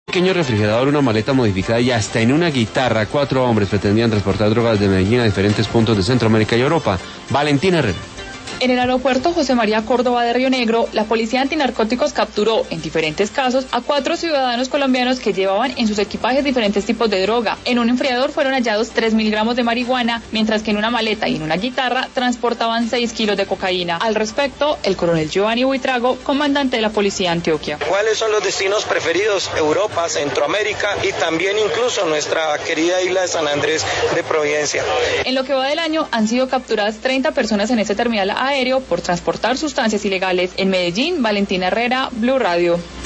Pequeño refrigerador, una maleta modificada y hasta en una guitarra, 4 hombres pretendían transportar drogas de Medellín a diferentes puntos de Centroamérica y Europa. Valentina Herrera. En el aeropuerto José María Córdoba de Río Negro, la policía antinarcóticos capturó, en diferentes casos, a 4 ciudadanos colombianos que llevaban en sus equipajes diferentes tipos de droga. En un enfriador fueron hallados 3.000 gramos de marihuana, mientras que en una maleta y en una guitarra transportaban 6 kilos de cocaína. Al respecto, el coronel Giovanni Buitrago, comandante de la policía de Antioquia. ¿Cuáles son los destinos preferidos? Europa, Centroamérica y también incluso nuestra querida isla de San Andrés de Providencia. En lo que va del año, han sido capturadas 30 personas en este terminal aéreo por transportar sustancias ilegales. En Medellín, Valentina Herrera, Blue Radio.